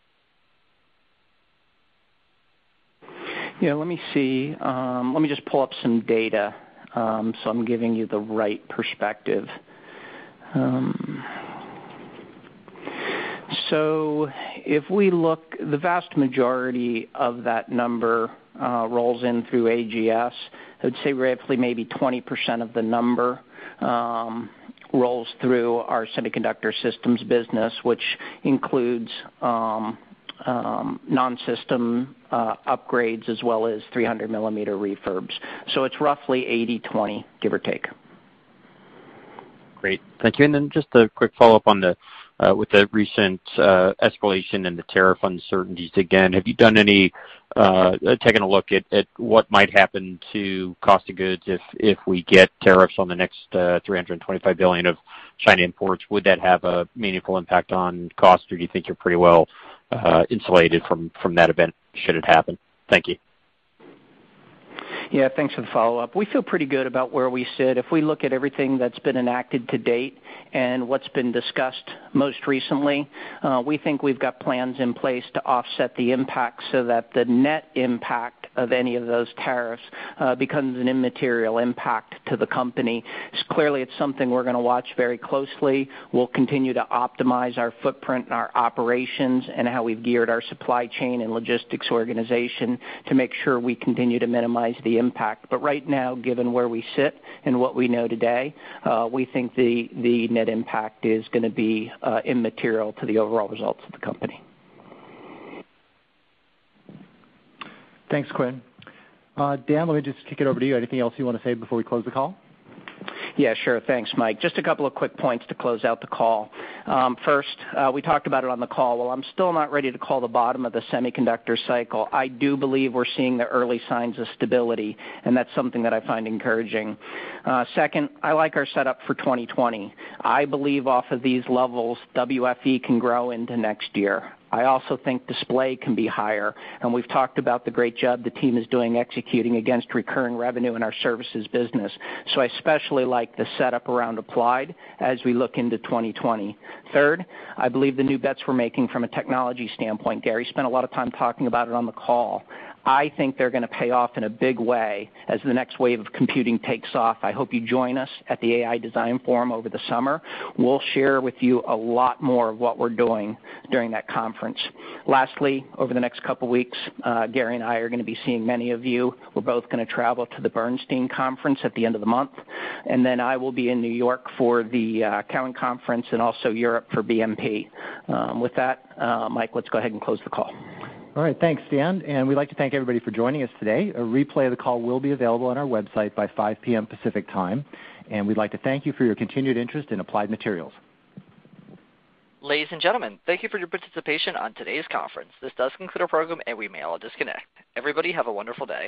Yeah, let me see. Um, let me just pull up some data um, so I'm giving you the right perspective. Um, so if we look, the vast majority of that number uh, rolls in through A G S. I would say roughly maybe twenty percent of the number um, rolls through our semiconductor systems business, which includes um, Um, non-system uh, upgrades as well as three hundred millimeter refurbs. So it's roughly eighty twenty, give or take. Great. Thank you. And then just a quick follow-up on the uh, with the recent uh, escalation and the tariff uncertainties again. Have you done any, uh, taken a look at, at what might happen to cost of goods if, if we get tariffs on the next uh, three hundred twenty-five billion dollars of China imports? Would that have a meaningful impact on cost, or do you think you're pretty well Uh, insulated from, from that event should it happen? Thank you. Yeah, thanks for the follow-up. We feel pretty good about where we sit. If we look at everything that's been enacted to date and what's been discussed most recently, uh, we think we've got plans in place to offset the impact so that the net impact of any of those tariffs uh, becomes an immaterial impact to the company. So clearly, it's something we're going to watch very closely. We'll continue to optimize our footprint and our operations and how we've geared our supply chain and logistics organization to make sure we continue to minimize the impact. But right now, given where we sit and what we know today, uh, we think the, the net impact is going to be uh, immaterial to the overall results of the company. Thanks, Quinn. Uh, Dan, let me just kick it over to you. Anything else you want to say before we close the call? Yeah, sure. Thanks, Mike. Just a couple of quick points to close out the call. Um, first, uh, we talked about it on the call. Well, I'm still not ready to call the bottom of the semiconductor cycle. I do believe we're seeing the early signs of stability, and that's something that I find encouraging. Uh, second, I like our setup for twenty twenty. I believe off of these levels, W F E can grow into next year. I also think display can be higher, and we've talked about the great job the team is doing executing against recurring revenue in our services business. So I especially like the setup around Applied as we look into twenty twenty. Third, I believe the new bets we're making from a technology standpoint, Gary spent a lot of time talking about it on the call. I think they're going to pay off in a big way as the next wave of computing takes off. I hope you join us at the A I Design Forum over the summer. We'll share with you a lot more of what we're doing during that conference. Lastly, over the next couple weeks, uh, Gary and I are going to be seeing many of you. We're both going to travel to the Bernstein Conference at the end of the month, and then I will be in New York for the uh, Cowen Conference and also Europe for B M P. Um, with that, uh, Mike, let's go ahead and close the call. All right, thanks, Dan. And we'd like to thank everybody for joining us today. A replay of the call will be available on our website by five p.m. Pacific time. And we'd like to thank you for your continued interest in Applied Materials. Ladies and gentlemen, thank you for your participation on today's conference. This does conclude our program, and we may all disconnect. Everybody have a wonderful day.